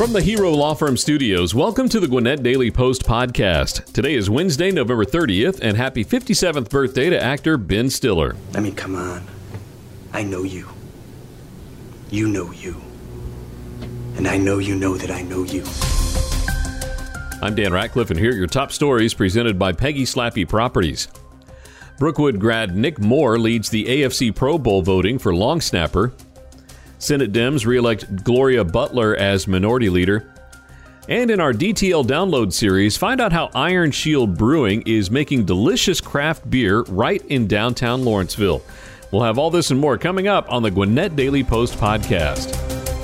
From the Hero Law Firm Studios, welcome to the Gwinnett Daily Post podcast. Today is Wednesday, November 30th, and happy 57th birthday to actor Ben Stiller. I mean, come on. I know you. You know you. And I know you know that I know you. I'm Dan Ratcliffe, and here are your top stories presented by Peggy Slappy Properties. Brookwood grad Nick Moore leads the AFC Pro Bowl voting for long snapper. Senate Dems re-elect Gloria Butler as minority leader. And in our DTL download series, find out how Iron Shield Brewing is making delicious craft beer right in downtown Lawrenceville. We'll have all this and more coming up on the Gwinnett Daily Post podcast.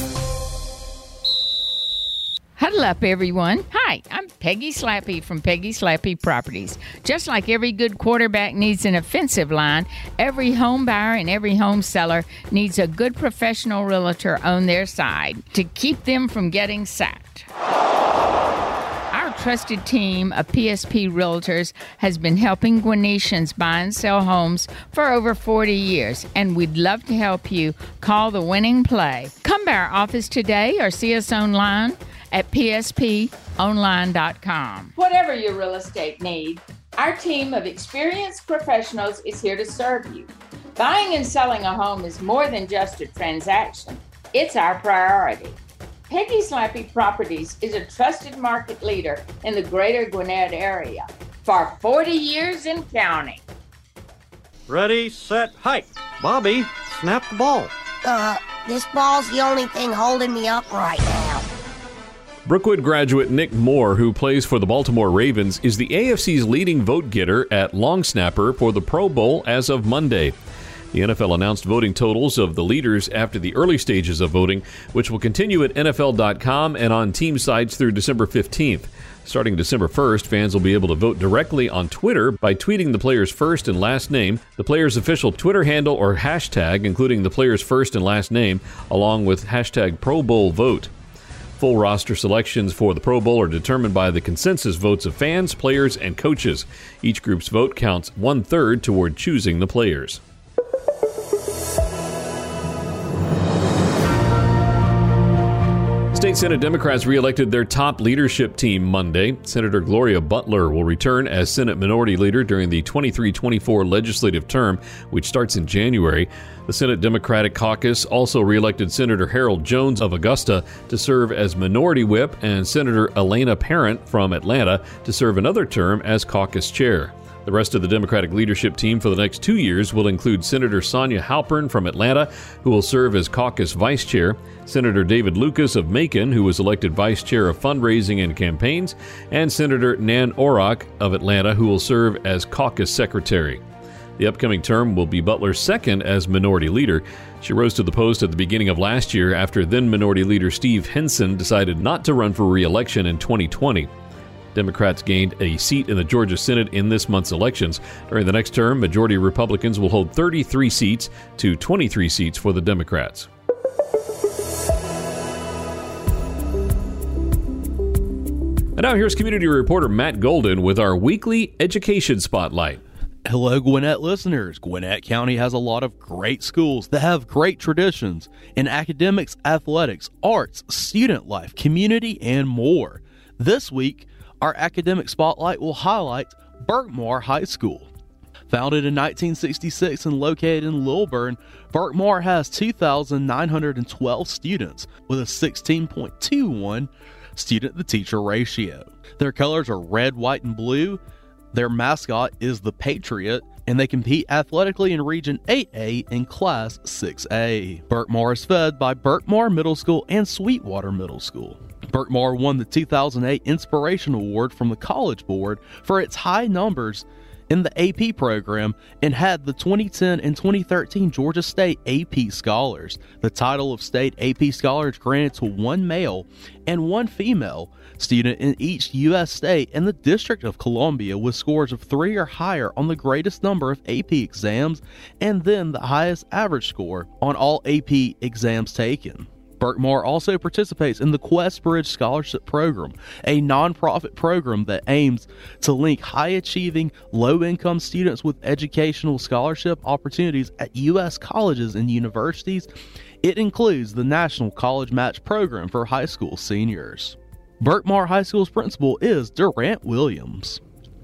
Huddle up, everyone. Hi, I'm Peggy Slappy from Peggy Slappy Properties. Just like every good quarterback needs an offensive line, every home buyer and every home seller needs a good professional realtor on their side to keep them from getting sacked. Our trusted team of PSP Realtors has been helping Gwinnetians buy and sell homes for over 40 years, and we'd love to help you call the winning play. Come by our office today or see us online at psponline.com. Whatever your real estate need, our team of experienced professionals is here to serve you. Buying and selling a home is more than just a transaction. It's our priority. Peggy Slappy Properties is a trusted market leader in the greater Gwinnett area for 40 years and counting. Ready, set, hike. Bobby, snap the ball. This ball's the only thing holding me up right now. Brookwood graduate Nick Moore, who plays for the Baltimore Ravens, is the AFC's leading vote getter at long snapper for the Pro Bowl as of Monday. The NFL announced voting totals of the leaders after the early stages of voting, which will continue at NFL.com and on team sites through December 15th. Starting December 1st, fans will be able to vote directly on Twitter by tweeting the player's first and last name, the player's official Twitter handle or hashtag, including the player's first and last name, along with hashtag Pro Bowl vote. Full roster selections for the Pro Bowl are determined by the consensus votes of fans, players, and coaches. Each group's vote counts 1/3 toward choosing the players. State Senate Democrats re-elected their top leadership team Monday. Senator Gloria Butler will return as Senate Minority Leader during the 23-24 legislative term, which starts in January. The Senate Democratic Caucus also re-elected Senator Harold Jones of Augusta to serve as Minority Whip and Senator Elena Parent from Atlanta to serve another term as Caucus Chair. The rest of the Democratic leadership team for the next 2 years will include Senator Sonia Halpern from Atlanta, who will serve as caucus vice chair, Senator David Lucas of Macon, who was elected vice chair of fundraising and campaigns, and Senator Nan Orrock of Atlanta, who will serve as caucus secretary. The upcoming term will be Butler's second as minority leader. She rose to the post at the beginning of last year after then Minority Leader Steve Henson decided not to run for re-election in 2020. Democrats gained a seat in the Georgia Senate in this month's elections. During the next term, majority Republicans will hold 33 seats to 23 seats for the Democrats. And now here's community reporter Matt Golden with our weekly Education Spotlight. Hello, Gwinnett listeners. Gwinnett County has a lot of great schools that have great traditions in academics, athletics, arts, student life, community, and more. This week, our academic spotlight will highlight Burkmar High School. Founded in 1966 and located in Lilburn, Burkmar has 2,912 students with a 16.21 student-to-teacher ratio. Their colors are red, white, and blue. Their mascot is the Patriot, and they compete athletically in Region 8A and Class 6A. Burkmar is fed by Burkmar Middle School and Sweetwater Middle School. Burkmar won the 2008 Inspiration Award from the College Board for its high numbers in the AP program and had the 2010 and 2013 Georgia State AP Scholars. The title of State AP Scholar is granted to one male and one female student in each U.S. state and the District of Columbia with scores of 3 or higher on the greatest number of AP exams and then the highest average score on all AP exams taken. Burkmar also participates in the Quest Bridge Scholarship Program, a nonprofit program that aims to link high-achieving, low-income students with educational scholarship opportunities at U.S. colleges and universities It includes the National College Match Program for high school seniors. Berkmar High School's principal is Durant Williams.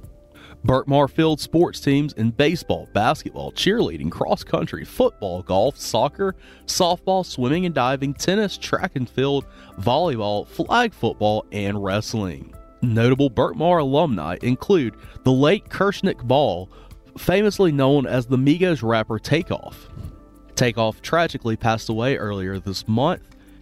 Berkmar fields sports teams in baseball, basketball, cheerleading, cross country, football, golf, soccer, softball, swimming and diving, tennis, track and field, volleyball, flag football, and wrestling. Notable Berkmar alumni include the late Kirshnick Ball, famously known as the Migos rapper Takeoff. Takeoff tragically passed away earlier this month.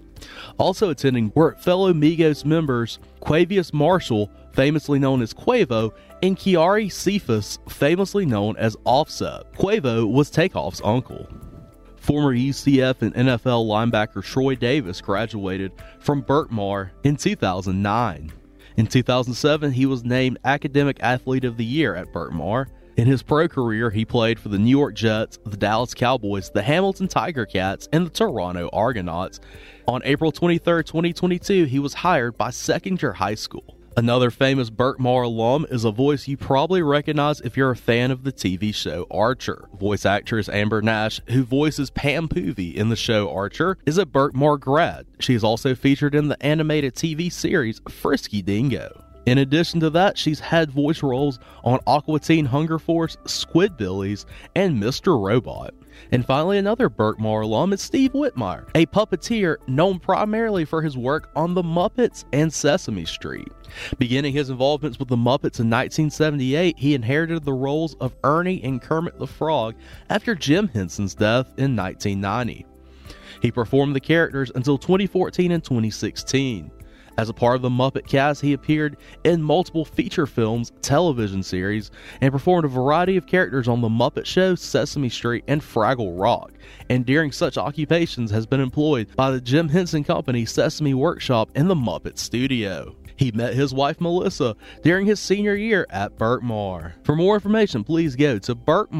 Also attending were fellow Migos members Quavius Marshall, famously known as Quavo, and Kiari Cephas, famously known as Offset. Quavo was Takeoff's uncle. Former UCF and NFL linebacker Troy Davis graduated from Berkmar in 2009. In 2007, he was named Academic Athlete of the Year at Berkmar. In his pro career, he played for the New York Jets, the Dallas Cowboys, the Hamilton Tiger Cats, and the Toronto Argonauts. On April 23, 2022, he was hired by Seconder High School. Another famous Berkmar alum is a voice you probably recognize if you're a fan of the TV show Archer. Voice actress Amber Nash, who voices Pam Poovey in the show Archer, is a Berkmar grad. She is also featured in the animated TV series Frisky Dingo. In addition to that, she's had voice roles on Aqua Teen Hunger Force, Squidbillies, and Mr. Robot. And finally, another Berkmar alum is Steve Whitmire, a puppeteer known primarily for his work on The Muppets and Sesame Street. Beginning his involvements with The Muppets in 1978, he inherited the roles of Ernie and Kermit the Frog after Jim Henson's death in 1990. He performed the characters until 2014 and 2016. As a part of the Muppet cast, he appeared in multiple feature films, television series, and performed a variety of characters on The Muppet Show, Sesame Street, and Fraggle Rock, and during such occupations has been employed by the Jim Henson Company, Sesame Workshop, and the Muppet Studio. He met his wife Melissa during his senior year at Berkmar. For more information, please go to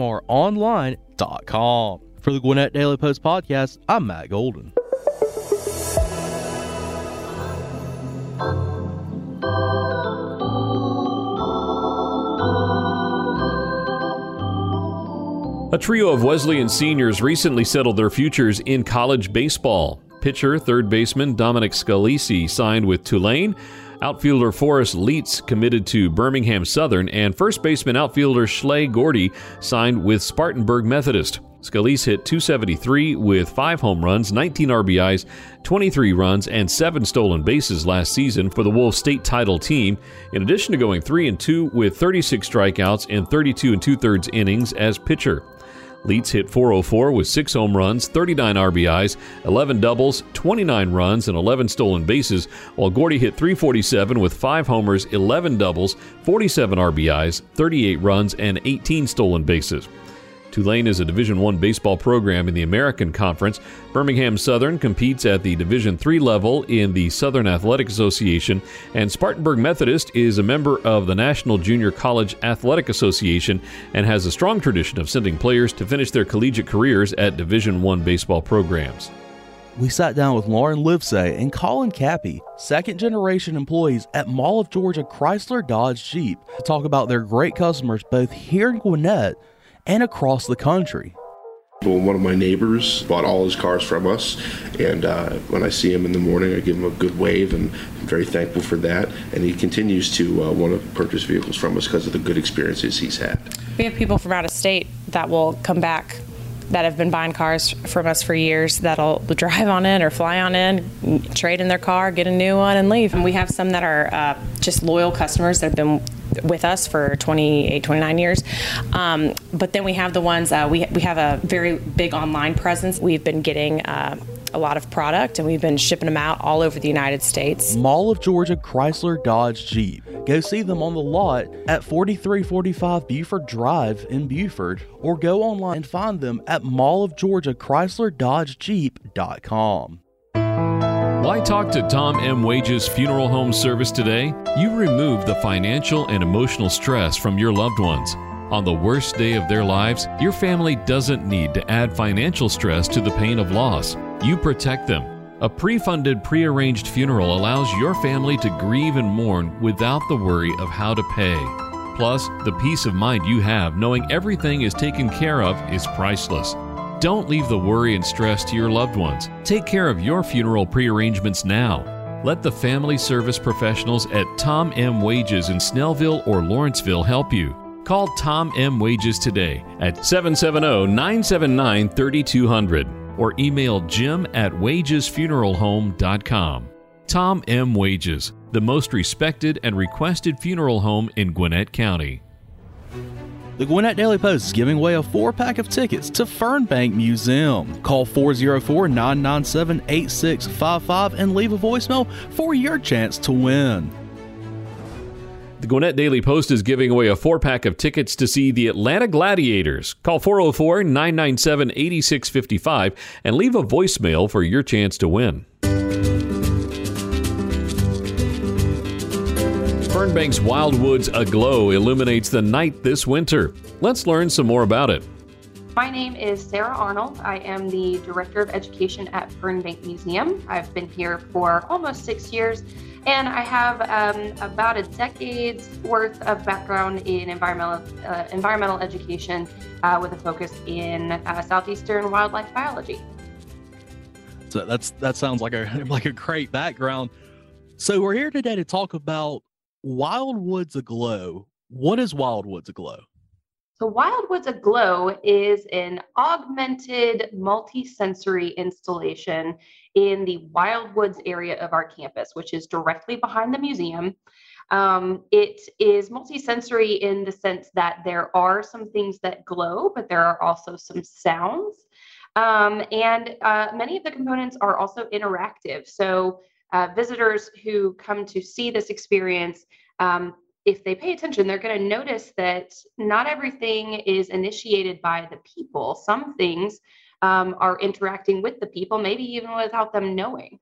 berkmaronline.com. For the Gwinnett Daily Post podcast, I'm Matt Golden. A trio of Wesleyan seniors recently settled their futures in college baseball. Pitcher, third baseman Dominic Scalisi signed with Tulane, outfielder Forrest Leitz committed to Birmingham Southern, and first baseman outfielder Schley Gordy signed with Spartanburg Methodist. Scalise hit .273 with 5 home runs, 19 RBIs, 23 runs, and 7 stolen bases last season for the Wolves state title team, in addition to going 3-2 with 36 strikeouts and 32 2/3 innings as pitcher. Leitz hit .404 with 6 home runs, 39 RBIs, 11 doubles, 29 runs, and 11 stolen bases, while Gordy hit .347 with 5 homers, 11 doubles, 47 RBIs, 38 runs, and 18 stolen bases. Tulane is a Division I baseball program in the American Conference. Birmingham Southern competes at the Division III level in the Southern Athletic Association, and Spartanburg Methodist is a member of the National Junior College Athletic Association and has a strong tradition of sending players to finish their collegiate careers at Division I baseball programs. We sat down with Lauren Livesay and Colin Cappy, second-generation employees at Mall of Georgia Chrysler Dodge Jeep, to talk about their great customers both here in Gwinnett and across the country. Well, one of my neighbors bought all his cars from us, and when I see him in the morning, I give him a good wave, and I'm very thankful for that. And he continues to want to purchase vehicles from us because of the good experiences he's had. We have people from out of state that will come back that have been buying cars from us for years that'll drive on in or fly on in, trade in their car, get a new one, and leave. And we have some that are just loyal customers that have been with us for 28, 29 years. But then we have the ones, we have a very big online presence. We've been getting a lot of product, and we've been shipping them out all over the United States. Mall of Georgia Chrysler Dodge Jeep. Go see them on the lot at 4345 Buford Drive in Buford, or go online and find them at mallofgeorgiachryslerDodgeJeep.com. Why talk to Tom M. Wage's Funeral Home Service today? You remove the financial and emotional stress from your loved ones. On the worst day of their lives, your family doesn't need to add financial stress to the pain of loss. You protect them. A pre-funded, pre-arranged funeral allows your family to grieve and mourn without the worry of how to pay. Plus, the peace of mind you have knowing everything is taken care of is priceless. Don't leave the worry and stress to your loved ones. Take care of your funeral prearrangements now. Let the family service professionals at Tom M. Wages in Snellville or Lawrenceville help you. Call Tom M. Wages today at 770-979-3200 or email jim@wagesfuneralhome.com. Tom M. Wages, the most respected and requested funeral home in Gwinnett County. The Gwinnett Daily Post is giving away a 4-pack of tickets to Fernbank Museum. Call 404-997-8655 and leave a voicemail for your chance to win. The Gwinnett Daily Post is giving away a 4-pack of tickets to see the Atlanta Gladiators. Call 404-997-8655 and leave a voicemail for your chance to win. Fernbank's Wildwoods Aglow illuminates the night this winter. Let's learn some more about it. My name is Sarah Arnold. I am the Director of Education at Fernbank Museum. I've been here for almost 6 years, and I have about a decade's worth of background in environmental education with a focus in southeastern wildlife biology. So that sounds like a great background. So we're here today to talk about Wildwoods Aglow. What is Wildwoods Aglow? So Wildwoods Aglow is an augmented multi-sensory installation in the Wildwoods area of our campus, which is directly behind the museum. It is multi-sensory in the sense that there are some things that glow, but there are also some sounds. And many of the components are also interactive. So visitors who come to see this experience, if they pay attention, they're going to notice that not everything is initiated by the people. Some things are interacting with the people, maybe even without them knowing.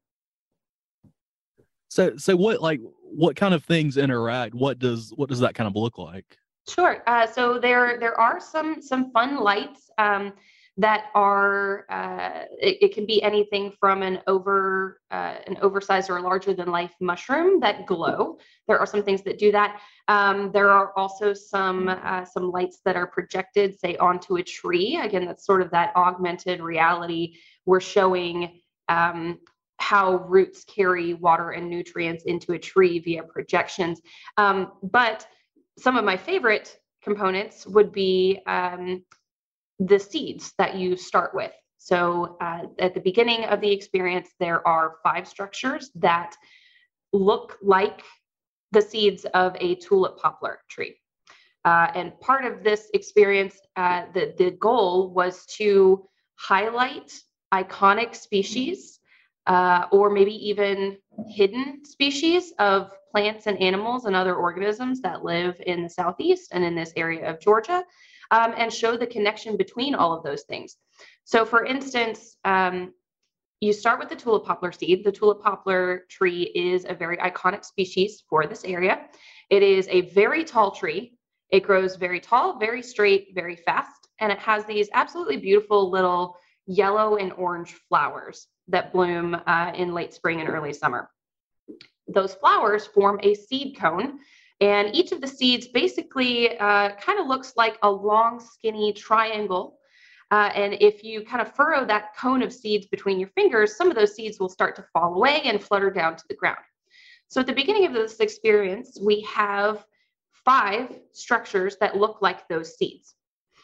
So what kind of things interact? What does that kind of look like? Sure. So there are some fun lights that are it can be anything from an oversized or larger than life mushroom that glow. There are some things that do that. There are also some lights that are projected, say, onto a tree. Again, that's sort of that augmented reality. We're showing how roots carry water and nutrients into a tree via projections. But some of my favorite components would be the seeds that you start with. So at the beginning of the experience, there are 5 structures that look like the seeds of a tulip poplar tree. And part of this experience, the goal was to highlight iconic species or maybe even hidden species of plants and animals and other organisms that live in the Southeast and in this area of Georgia. And show the connection between all of those things. So for instance, you start with the tulip poplar seed. The tulip poplar tree is a very iconic species for this area. It is a very tall tree. It grows very tall, very straight, very fast, and it has these absolutely beautiful little yellow and orange flowers that bloom in late spring and early summer. Those flowers form a seed cone. And each of the seeds basically kind of looks like a long, skinny triangle. And if you kind of furrow that cone of seeds between your fingers, some of those seeds will start to fall away and flutter down to the ground. So at the beginning of this experience, we have 5 structures that look like those seeds.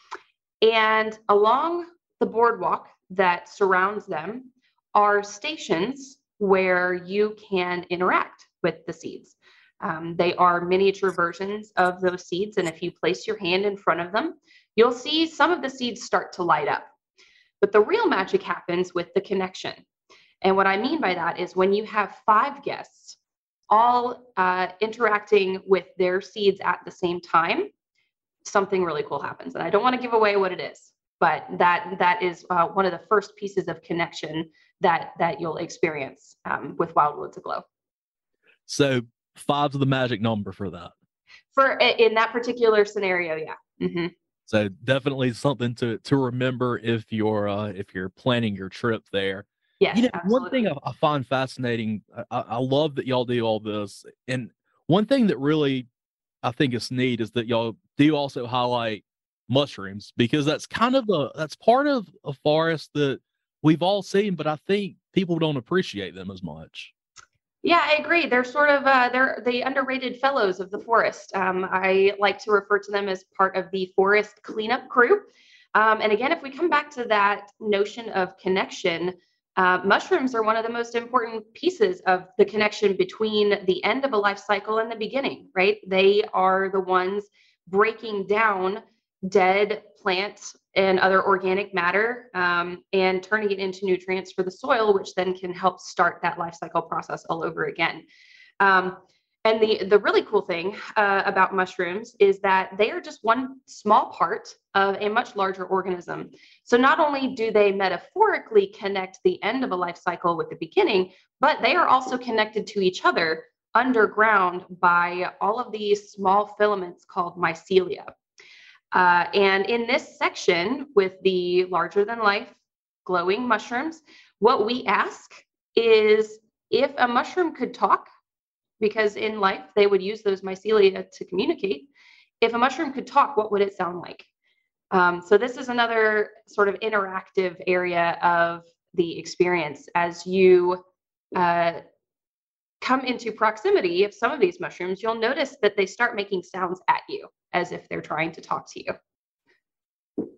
And along the boardwalk that surrounds them are stations where you can interact with the seeds. They are miniature versions of those seeds, and if you place your hand in front of them, you'll see some of the seeds start to light up. But the real magic happens with the connection. And what I mean by that is when you have 5 guests all interacting with their seeds at the same time, something really cool happens. And I don't want to give away what it is, but that is one of the first pieces of connection that you'll experience with Wildwoods Aglow. So 5's the magic number for that. In that particular scenario, yeah. Mm-hmm. So definitely something to remember if you're planning your trip there. Yes, one thing I find fascinating, I love that y'all do all this, and one thing that really I think is neat is that y'all do also highlight mushrooms, because that's part of a forest that we've all seen, but I think people don't appreciate them as much. Yeah, I agree. They're sort of they're the underrated fellows of the forest. I like to refer to them as part of the forest cleanup crew. And again, if we come back to that notion of connection, mushrooms are one of the most important pieces of the connection between the end of a life cycle and the beginning, right? They are the ones breaking down dead plants and other organic matter and turning it into nutrients for the soil, which then can help start that life cycle process all over again. And the really cool thing about mushrooms is that they are just one small part of a much larger organism. So not only do they metaphorically connect the end of a life cycle with the beginning, but they are also connected to each other underground by all of these small filaments called mycelia. And in this section with the larger than life glowing mushrooms, what we ask is if a mushroom could talk, because in life they would use those mycelia to communicate. If a mushroom could talk, what would it sound like? So this is another sort of interactive area of the experience. As you come into proximity of some of these mushrooms, you'll notice that they start making sounds at you as if they're trying to talk to you.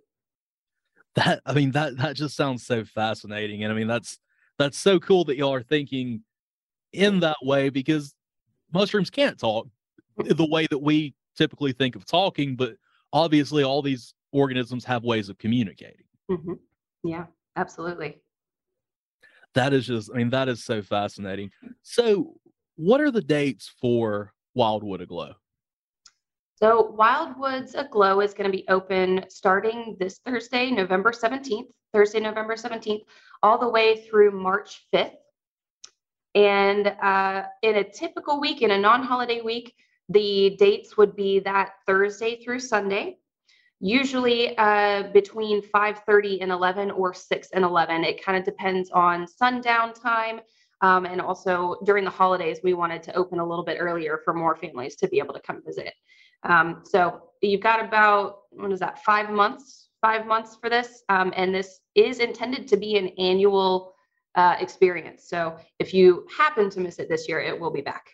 That just sounds so fascinating. And I mean, that's so cool that y'all are thinking in that way, because mushrooms can't talk the way that we typically think of talking, but obviously all these organisms have ways of communicating. Mm-hmm. Yeah, absolutely. That is so fascinating. So what are the dates for Wildwood Aglow? So Wildwoods Aglow is going to be open starting this Thursday, November 17th, all the way through March 5th. And in a typical week, in a non-holiday week, the dates would be that Thursday through Sunday, usually between 5:30 and 11 or 6 and 11. It kind of depends on sundown time. And also during the holidays, we wanted to open a little bit earlier for more families to be able to come visit. So you've got about, 5 months for this. And this is intended to be an annual experience. So if you happen to miss it this year, it will be back.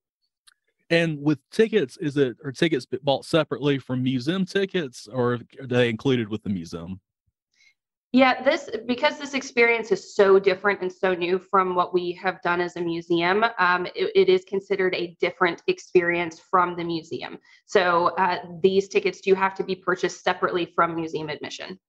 And with tickets, are tickets bought separately from museum tickets, or are they included with the museum? Yeah, because this experience is so different and so new from what we have done as a museum, it is considered a different experience from the museum. So these tickets do have to be purchased separately from museum admission.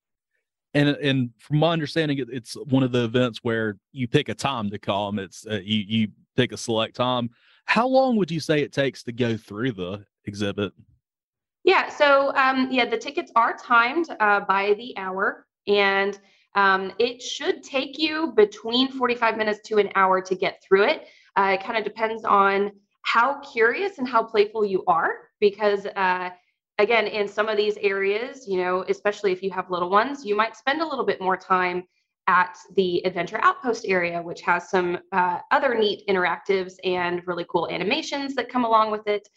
And from my understanding, it's one of the events where you pick a time to come. It's you pick a select time. How long would you say it takes to go through the exhibit? Yeah, so the tickets are timed by the hour, and it should take you between 45 minutes to an hour to get through it. It kind of depends on how curious and how playful you are, because again, in some of these areas, especially if you have little ones, you might spend a little bit more time at the Adventure Outpost area, which has some other neat interactives and really cool animations that come along with it.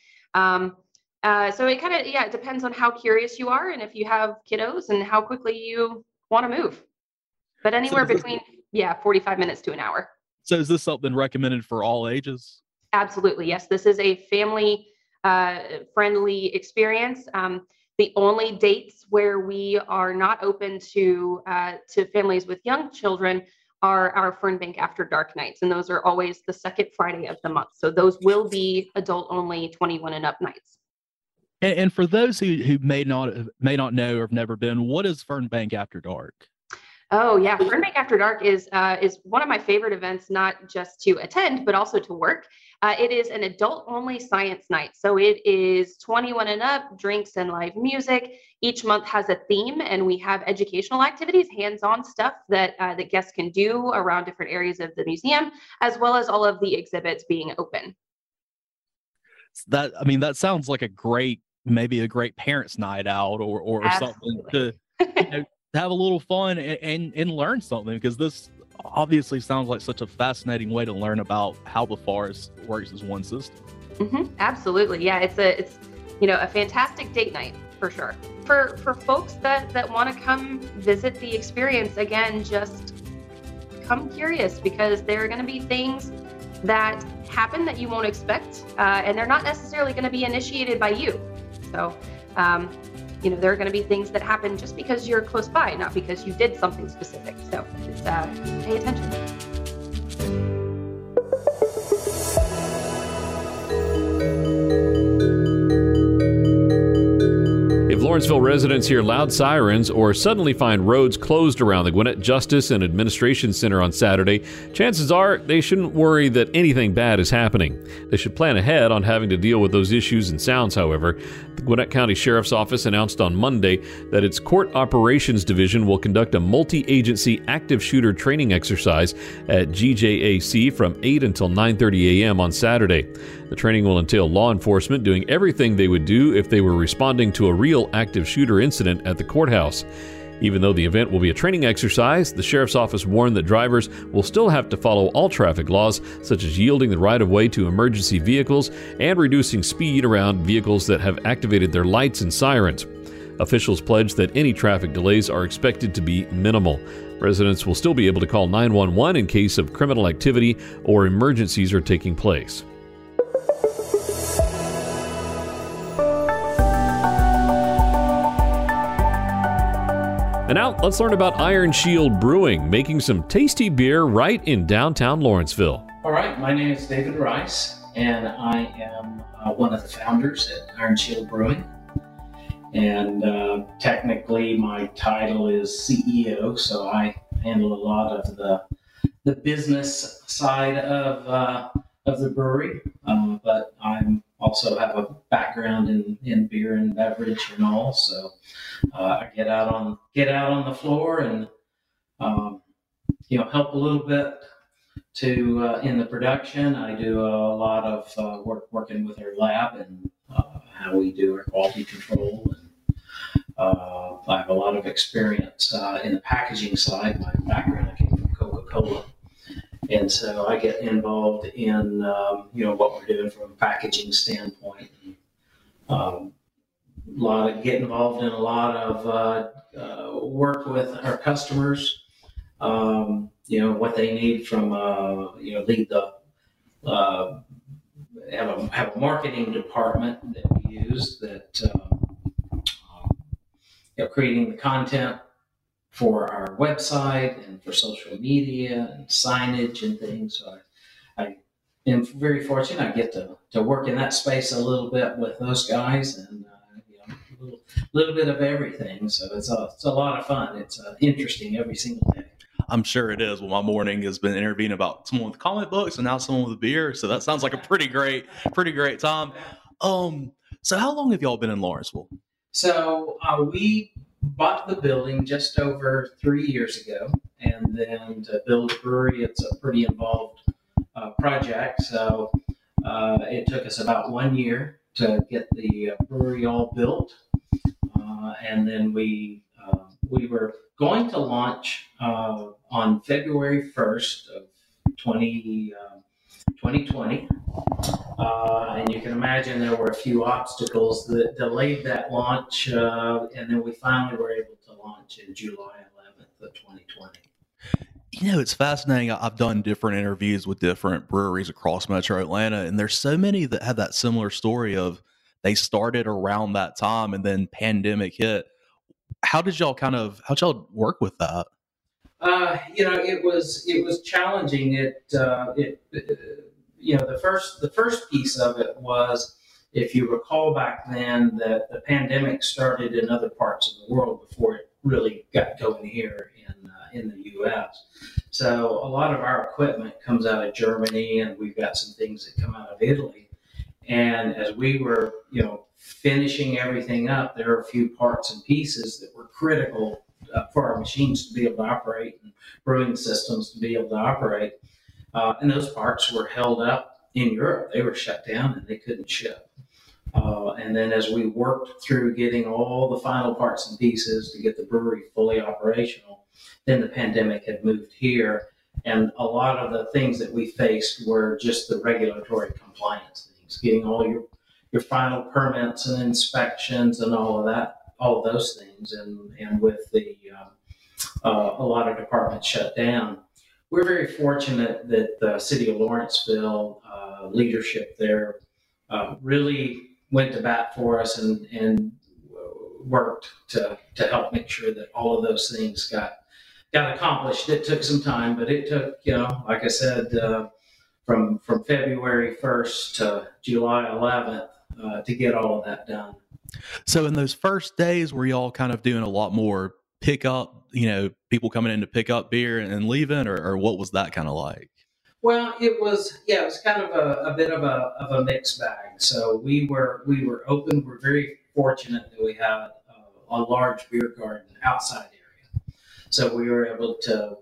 So it kind of, it depends on how curious you are and if you have kiddos and how quickly you want to move. But anywhere between 45 minutes to an hour. So is this something recommended for all ages? Absolutely, yes. This is a family friendly experience. The only dates where we are not open to families with young children are our Fernbank After Dark nights, and those are always the second Friday of the month. So those will be adult only, 21 and up nights. And for those who may not know or have never been, what is Fernbank After Dark? Oh yeah, Fernbank After Dark is one of my favorite events, not just to attend, but also to work. It is an adult-only science night. So it is 21 and up, drinks and live music. Each month has a theme, and we have educational activities, hands-on stuff that guests can do around different areas of the museum, as well as all of the exhibits being open. That sounds like maybe a great parents' night out or something to have a little fun and learn something, because this obviously sounds like such a fascinating way to learn about how the forest works as one system. Mm-hmm, absolutely. Yeah, it's a fantastic date night. for sure. For folks that want to come visit the experience, again, just come curious, because there are going to be things that happen that you won't expect, and they're not necessarily going to be initiated by you. So, there are going to be things that happen just because you're close by, not because you did something specific. So just pay attention. If Lawrenceville residents hear loud sirens or suddenly find roads closed around the Gwinnett Justice and Administration Center on Saturday, chances are they shouldn't worry that anything bad is happening. They should plan ahead on having to deal with those issues and sounds, however. The Gwinnett County Sheriff's Office announced on Monday that its Court Operations Division will conduct a multi-agency active shooter training exercise at GJAC from 8 until 9:30 a.m. on Saturday. The training will entail law enforcement doing everything they would do if they were responding to a real active shooter incident at the courthouse. Even though the event will be a training exercise, the Sheriff's Office warned that drivers will still have to follow all traffic laws, such as yielding the right-of-way to emergency vehicles and reducing speed around vehicles that have activated their lights and sirens. Officials pledged that any traffic delays are expected to be minimal. Residents will still be able to call 911 in case of criminal activity or emergencies are taking place. And now, let's learn about Iron Shield Brewing, making some tasty beer right in downtown Lawrenceville. All right, my name is David Rice, and I am one of the founders at Iron Shield Brewing. And technically, my title is CEO, so I handle a lot of the business side of the brewery. But I'm also have a background in beer and beverage and all, so I get out on the floor and help a little bit to in the production. I do a lot of working with our lab and how we do our quality control. And I have a lot of experience in the packaging side. My background, I came from Coca-Cola. And so I get involved in, what we're doing from a packaging standpoint. Get involved in a lot of work with our customers. What they need from, lead the have a marketing department that we use that creating the content for our website and for social media and signage and things. So I am very fortunate. I get to work in that space a little bit with those guys and a little bit of everything. So it's a lot of fun. It's interesting every single day. I'm sure it is. Well, my morning has been interviewing about someone with comic books and now someone with beer. So that sounds like a pretty great time. So how long have y'all been in Lawrenceville? So we bought the building just over 3 years ago, and then to build a brewery, it's a pretty involved project. So it took us about 1 year to get the brewery all built, and then we were going to launch on February 1st of 2020. And you can imagine there were a few obstacles that delayed that launch, and then we finally were able to launch in July 11th of 2020. It's fascinating. I've done different interviews with different breweries across Metro Atlanta, and there's so many that have that similar story of they started around that time and then pandemic hit. How'd y'all work with that? It was challenging. The first piece of it was, if you recall back then, that the pandemic started in other parts of the world before it really got going here in the U.S. So a lot of our equipment comes out of Germany, and we've got some things that come out of Italy. And as we were, finishing everything up, there were a few parts and pieces that were critical for our machines to be able to operate and brewing systems to be able to operate. And those parts were held up in Europe. They were shut down and they couldn't ship. And then as we worked through getting all the final parts and pieces to get the brewery fully operational, then the pandemic had moved here. And a lot of the things that we faced were just the regulatory compliance things, getting all your final permits and inspections and all of that, all of those things. And with the a lot of departments shut down, we're very fortunate that the city of Lawrenceville leadership there really went to bat for us and worked to help make sure that all of those things got accomplished. It took some time, but it took, like I said, from February 1st to July 11th to get all of that done. So in those first days, were y'all kind of doing a lot more pickup, people coming in to pick up beer and leaving, or what was that kind of like? Well, it was kind of a bit of a mixed bag. So we were open. We're very fortunate that we had a large beer garden outside area. So we were able to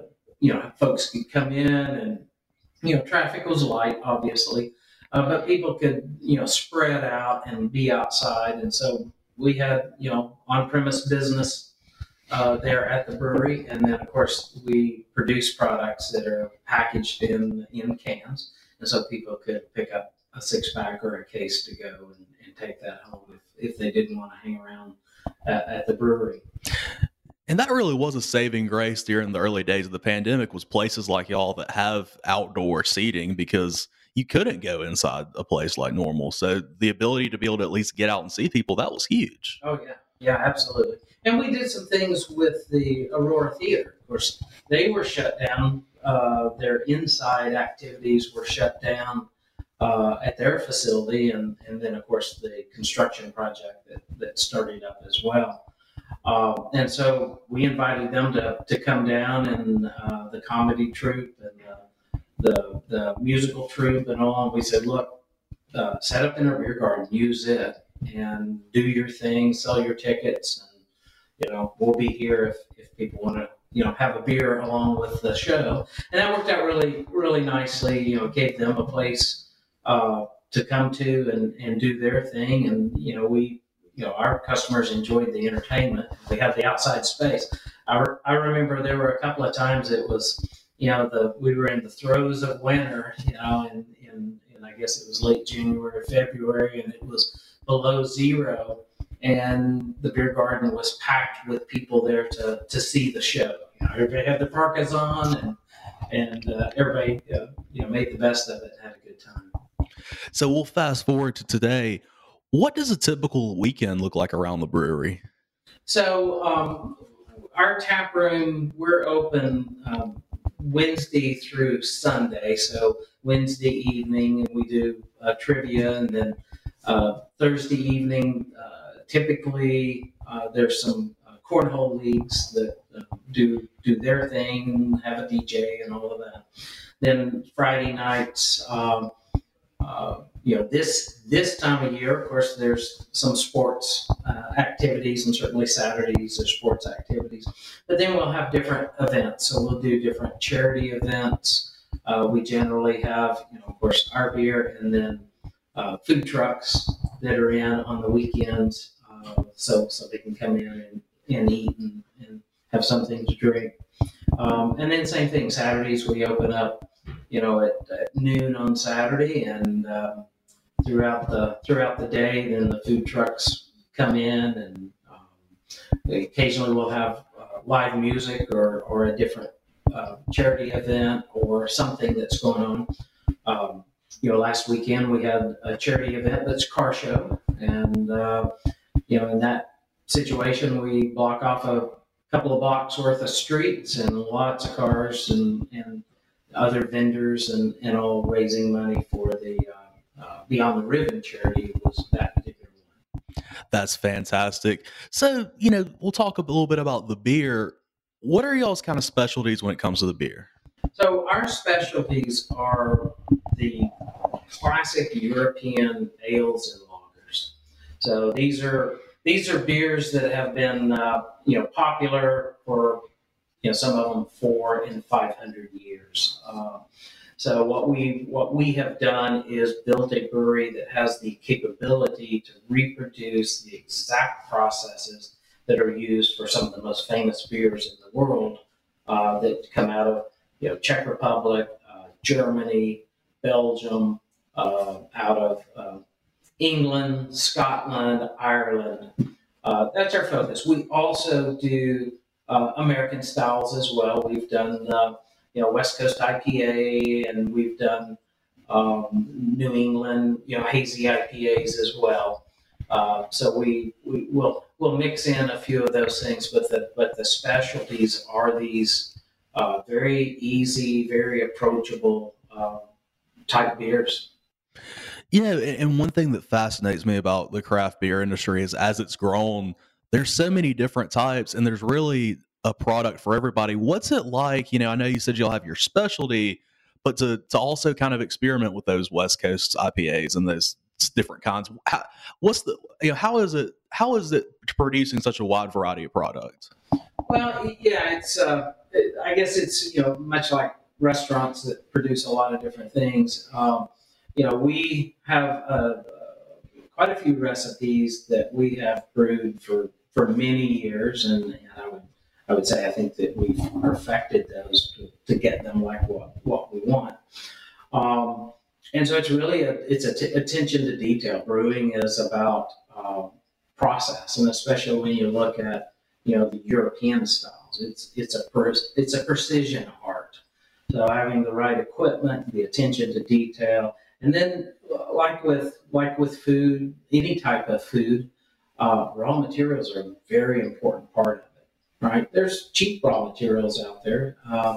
folks could come in and, traffic was light, obviously, but people could, spread out and be outside. And so we had, on-premise business there at the brewery. And then, of course, we produce products that are packaged in cans. And so people could pick up a 6-pack or a case to go and take that home if they didn't want to hang around at the brewery. And that really was a saving grace during the early days of the pandemic, was places like y'all that have outdoor seating, because you couldn't go inside a place like normal. So the ability to be able to at least get out and see people, that was huge. Oh, yeah. Yeah, absolutely. And we did some things with the Aurora Theater. Of course, they were shut down. Their inside activities were shut down at their facility. And then, of course, the construction project that started up as well. And so we invited them to come down, and the comedy troupe and the musical troupe and all. And we said, look, set up in our beer garden, use it, and do your thing, sell your tickets, and we'll be here if people want to have a beer along with the show. And that worked out really, really nicely. Gave them a place to come to and do their thing, and we. Our customers enjoyed the entertainment. We have the outside space. I remember there were a couple of times it was, we were in the throes of winter, and I guess it was late January, February, and it was below zero, and the beer garden was packed with people there to see the show. Everybody had their parkas on, and everybody, made the best of it and had a good time. So we'll fast forward to today. What does a typical weekend look like around the brewery? So our tap room, we're open Wednesday through Sunday. So Wednesday evening, and we do trivia, and then Thursday evening, typically there's some cornhole leagues that do their thing, have a DJ and all of that. Then Friday nights, this time of year, of course, there's some sports activities, and certainly Saturdays there's sports activities. But then we'll have different events. So we'll do different charity events. We generally have, of course, our beer, and then food trucks that are in on the weekends, so they can come in and eat and have something to drink. And then same thing, Saturdays we open up, at noon on Saturday, and throughout the day, then the food trucks come in, and occasionally we'll have live music or a different charity event or something that's going on. Last weekend we had a charity event that's car show, and in that situation we block off a couple of blocks worth of streets and lots of cars and other vendors and all raising money for the Beyond the Ribbon charity was that particular one. That's fantastic. So, we'll talk a little bit about the beer. What are y'all's kind of specialties when it comes to the beer? So our specialties are the classic European ales and lagers. So these are beers that have been popular for some of them 400 and 500 years. So what we have done is built a brewery that has the capability to reproduce the exact processes that are used for some of the most famous beers in the world that come out of Czech Republic, Germany, Belgium, out of England, Scotland, Ireland. That's our focus. We also do American styles as well. We've done, West Coast IPA, and we've done New England, hazy IPAs as well. So we'll mix in a few of those things, but the specialties are these very easy, very approachable type beers. Yeah, and one thing that fascinates me about the craft beer industry is as it's grown, there's so many different types, and there's really a product for everybody. What's it like? I know you said you'll have your specialty, but to also kind of experiment with those West Coast IPAs and those different kinds. How is it producing such a wide variety of products? Well, yeah, it's I guess it's much like restaurants that produce a lot of different things. We have quite a few recipes that we have brewed for many years, and I would say I think that we've perfected those to get them like what we want. And so it's really attention to detail. Brewing is about process, and especially when you look at the European styles, it's a precision art. So having the right equipment, the attention to detail. And then, like with food, any type of food, raw materials are a very important part of it, right? There's cheap raw materials out there,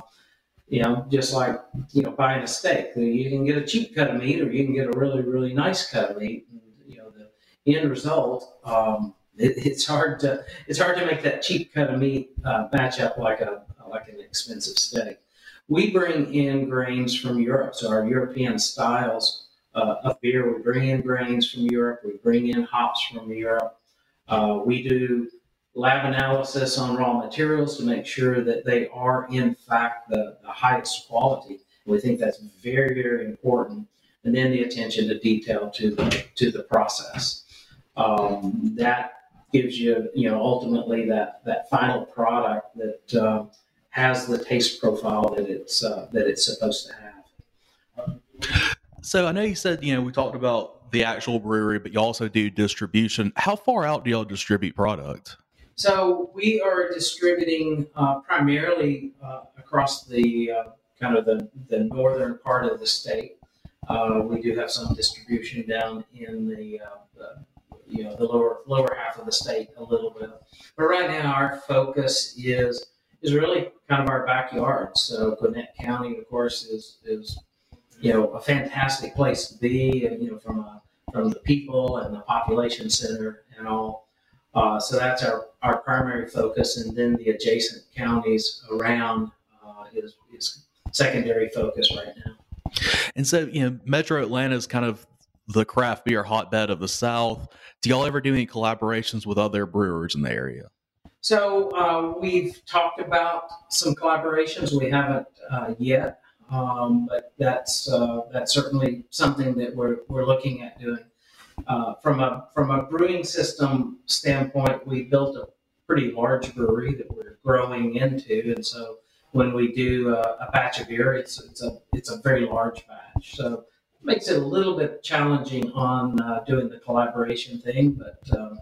just like, buying a steak. You can get a cheap cut of meat, or you can get a really, really nice cut of meat. And, the end result, it's hard to make that cheap cut of meat match up like an expensive steak. We bring in grains from Europe, so our European styles of beer. We bring in grains from Europe. We bring in hops from Europe. We do lab analysis on raw materials to make sure that they are, in fact, the highest quality. We think that's very, very important. And then the attention to detail to the process. That gives you, ultimately that final product that has the taste profile that it's supposed to have. So I know you said, we talked about the actual brewery, but you also do distribution. How far out do y'all distribute product? So we are distributing primarily across the kind of the northern part of the state. We do have some distribution down in the lower half of the state a little bit. But right now our focus is really kind of our backyard. So Gwinnett County, of course, is a fantastic place to be, from the people and the population center and all. So that's our primary focus, and then the adjacent counties around is secondary focus right now. And so, Metro Atlanta is kind of the craft beer hotbed of the South. Do y'all ever do any collaborations with other brewers in the area? So we've talked about some collaborations. We haven't yet, but that's certainly something that we're looking at doing. From a brewing system standpoint, we built a pretty large brewery that we're growing into, and so when we do a batch of beer, it's a very large batch. So it makes it a little bit challenging on doing the collaboration thing, but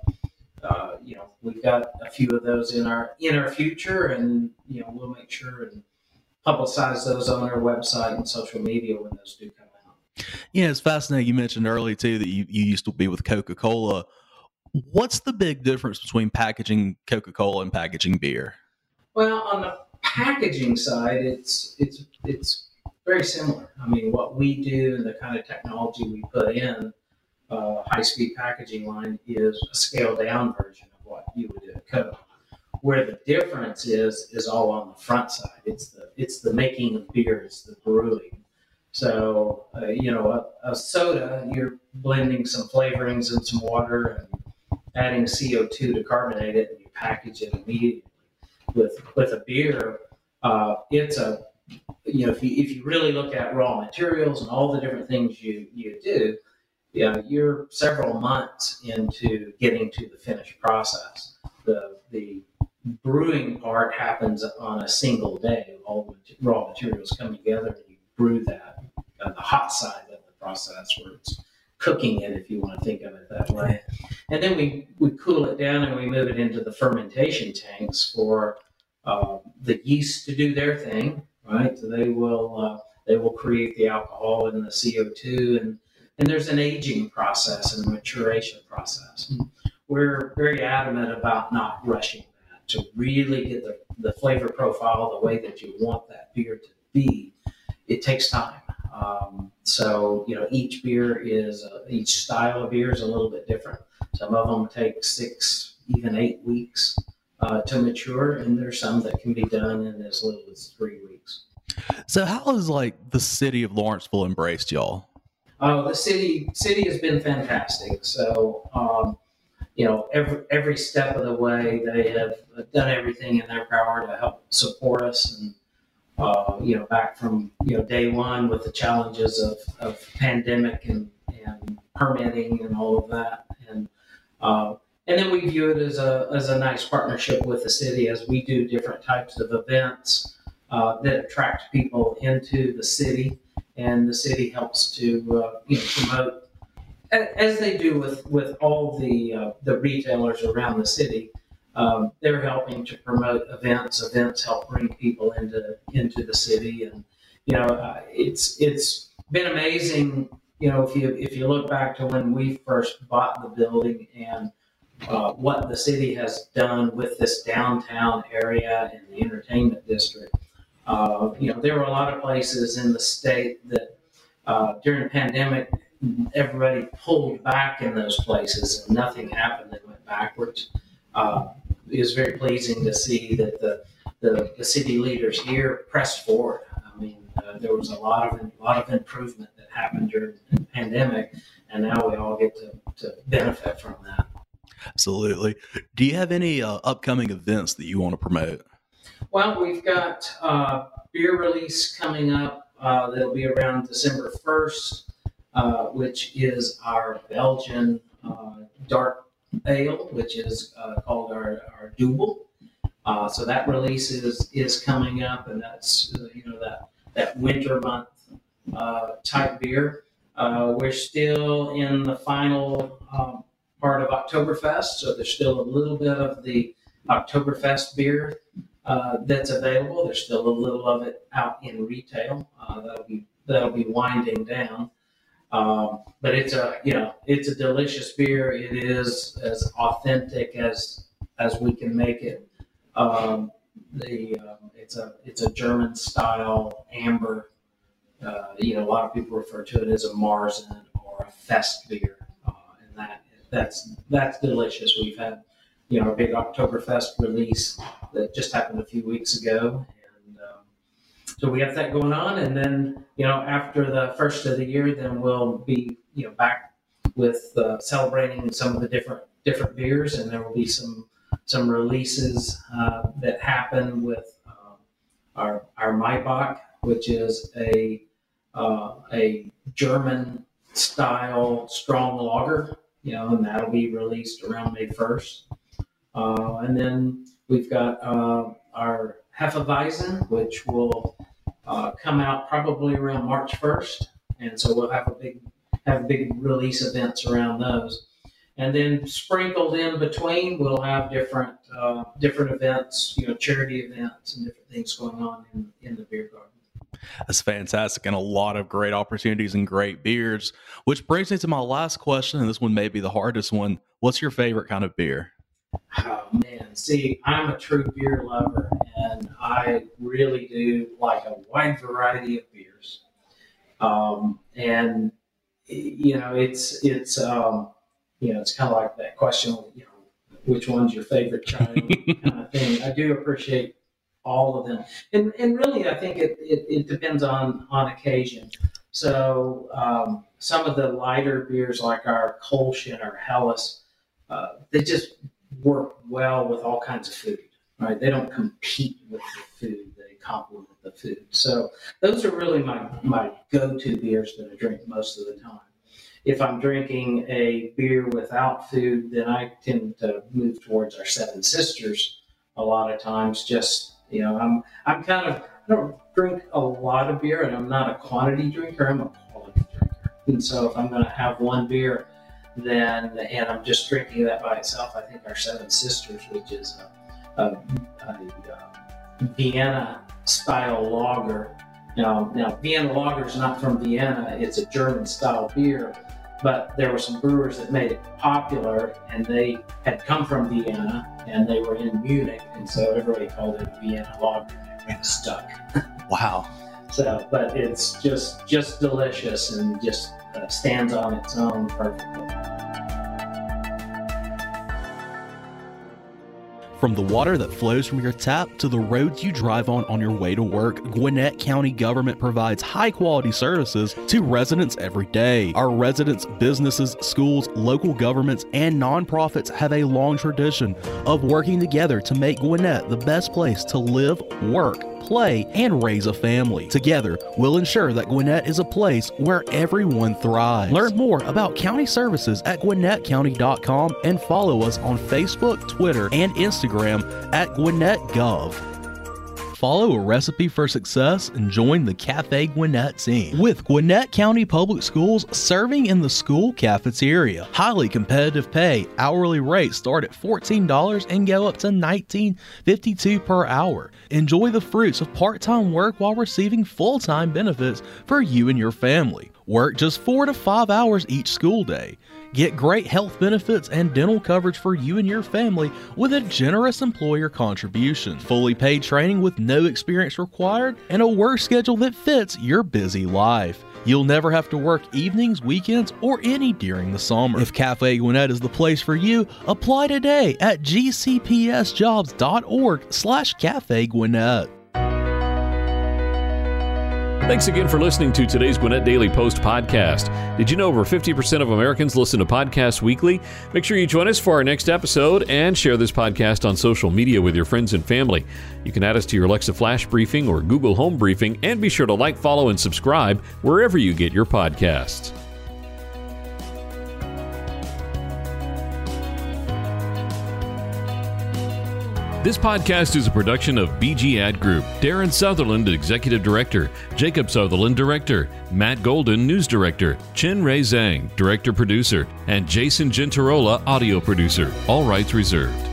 we've got a few of those in our future, and we'll make sure and publicize those on our website and social media when those do come out. Yeah, it's fascinating. You mentioned earlier too that you used to be with Coca-Cola. What's the big difference between packaging Coca-Cola and packaging beer? Well, on the packaging side, it's very similar. I mean, what we do and the kind of technology we put in high-speed packaging line is a scaled-down version of what you would do at Coke. Where the difference is all on the front side. It's the making of beer, it's the brewing. So a soda, you're blending some flavorings and some water and adding CO2 to carbonate it, and you package it immediately. With a beer, it's if you really look at raw materials and all the different things you do, you're several months into getting to the finished process. The brewing part happens on a single day. All the raw materials come together and you brew that. The hot side of the process, where it's cooking it, if you want to think of it that way. And then we cool it down and we move it into the fermentation tanks for the yeast to do their thing, right? So they will create the alcohol and the CO2, and there's an aging process and a maturation process. We're very adamant about not rushing that to really get the flavor profile the way that you want that beer to be. It takes time. So, each each style of beer is a little bit different. Some of them take 6, even 8 weeks to mature, and there's some that can be done in as little as 3 weeks. So how has the city of Lawrenceville embraced y'all? The city has been fantastic. So, every step of the way, they have done everything in their power to help support us. And, back from, day one with the challenges of pandemic and permitting and all of that. And then we view it as a nice partnership with the city as we do different types of events that attract people into the city, and the city helps to promote, as they do with all the retailers around the city. They're helping to promote events. Events help bring people into the city, and it's been amazing. If you look back to when we first bought the building and what the city has done with this downtown area and the entertainment district. There were a lot of places in the state that during the pandemic, everybody pulled back in those places and nothing happened. They went backwards. It was very pleasing to see that the city leaders here pressed forward. I mean, there was a lot of improvement that happened during the pandemic, and now we all get to benefit from that. Absolutely. Do you have any upcoming events that you want to promote? Well, we've got beer release coming up that'll be around December 1st, which is our Belgian dark ale, which is called our Double. So that release is coming up, and that's that winter month type beer. We're still in the final part of Oktoberfest, so there's still a little bit of the Oktoberfest beer that's available. There's still a little of it out in retail. That'll be winding down. But it's a delicious beer. It is as authentic as we can make it. It's a German style amber. A lot of people refer to it as a Marzen or a Fest beer, and that's delicious. We've had a big Oktoberfest release that just happened a few weeks ago, and so we have that going on. And then after the first of the year, then we'll be back with celebrating some of the different beers, and there will be some releases that happen with our Maibach, which is a German style strong lager, and that'll be released around May 1st. And then we've got our Hefeweizen, which will come out probably around March 1st, and so we'll have big release events around those. And then sprinkled in between, we'll have different events, charity events and different things going on in the beer garden. That's fantastic, and a lot of great opportunities and great beers, which brings me to my last question, and this one may be the hardest one. What's your favorite kind of beer? Oh, man. See, I'm a true beer lover, and I really do like a wide variety of beers. And, it's kind of like that question, which one's your favorite child kind of thing. I do appreciate all of them. And really, I think it depends on occasion. So some of the lighter beers like our Kolsch and our Helles, they just work well with all kinds of food, right? They don't compete with the food. They complement the food. So those are really my go-to beers that I drink most of the time. If I'm drinking a beer without food, then I tend to move towards our Seven Sisters a lot of times. Just, I'm kind of, I don't drink a lot of beer, and I'm not a quantity drinker. I'm a quality drinker. And so if I'm going to have one beer, and I'm just drinking that by itself, I think our Seven Sisters, which is a Vienna-style lager. Now Vienna lager is not from Vienna; it's a German-style beer. But there were some brewers that made it popular, and they had come from Vienna, and they were in Munich, and so everybody called it Vienna lager, and it stuck. Wow. So, but it's just delicious, and just stands on its own perfectly. From the water that flows from your tap to the roads you drive on your way to work, Gwinnett County government provides high-quality services to residents every day. Our residents, businesses, schools, local governments, and nonprofits have a long tradition of working together to make Gwinnett the best place to live, work, play, and raise a family. Together, we'll ensure that Gwinnett is a place where everyone thrives. Learn more about county services at GwinnettCounty.com and follow us on Facebook, Twitter, and Instagram at GwinnettGov. Follow a recipe for success and join the Cafe Gwinnett team. With Gwinnett County Public Schools serving in the school cafeteria. Highly competitive pay. Hourly rates start at $14 and go up to $19.52 per hour. Enjoy the fruits of part-time work while receiving full-time benefits for you and your family. Work just 4 to 5 hours each school day. Get great health benefits and dental coverage for you and your family with a generous employer contribution. Fully paid training with no experience required and a work schedule that fits your busy life. You'll never have to work evenings, weekends, or any during the summer. If Cafe Gwinnett is the place for you, apply today at gcpsjobs.org/Cafe Gwinnett. Thanks again for listening to today's Gwinnett Daily Post podcast. Did you know over 50% of Americans listen to podcasts weekly? Make sure you join us for our next episode and share this podcast on social media with your friends and family. You can add us to your Alexa Flash Briefing or Google Home Briefing, and be sure to like, follow, and subscribe wherever you get your podcasts. This podcast is a production of BG Ad Group. Darren Sutherland, Executive Director. Jacob Sutherland, Director. Matt Golden, News Director. Chen Ray Zhang, Director Producer. And Jason Gentarola, Audio Producer. All rights reserved.